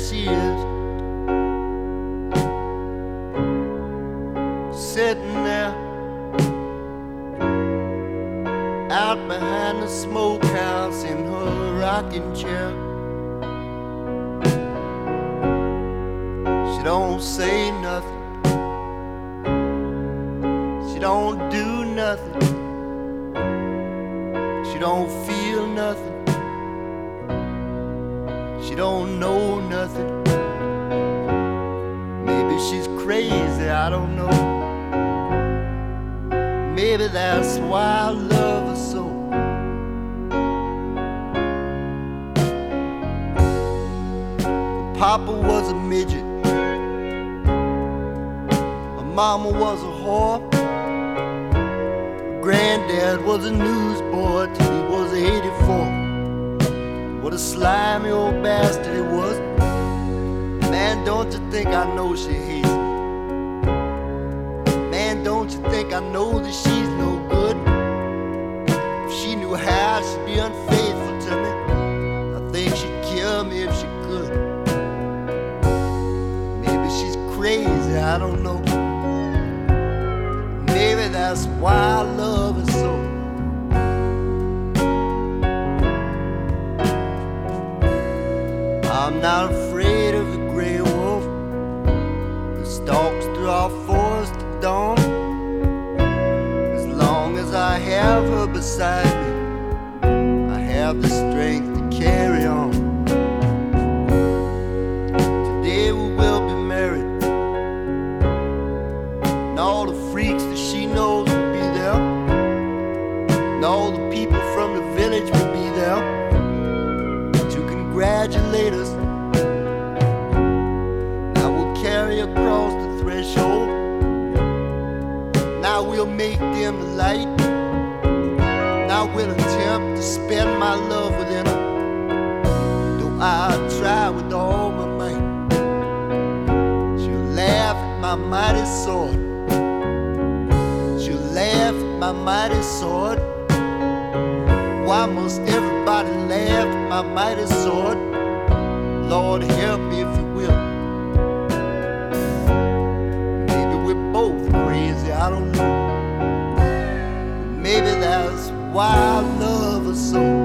she is, sitting there out behind the smokehouse in her rocking chair. She don't say nothing, she don't do nothing, she don't feel nothing, she don't know nothing. Maybe she's crazy, I don't know. Maybe that's why I love her so. Papa was a midget, my mama was a whore, granddad was a newsboy till he was 84. What a slimy old bastard he was. Man, don't you think I know she hates me? Man, don't you think I know that she's no good? If she knew how, she'd be unfaithful to me. I think she'd kill me if she could. Maybe she's crazy, I don't know. Maybe that's why I love her so. I'm not afraid of the gray wolf that stalks through our forest at dawn. As long as I have her beside me, I have the strength to carry on. Today we will be married, and all the freaks that she knows will be there, and all the people from the village will be there to congratulate us. Now we'll carry across the threshold. Now we'll make dim the light. Now we'll attempt to spend my love within her, though I'll try with all my might. She'll laugh at my mighty sword. She'll laugh at my mighty sword. Why must everybody laugh at my mighty sword? Lord, help me if you will. Maybe we're both crazy, I don't know. Maybe that's why I love her so.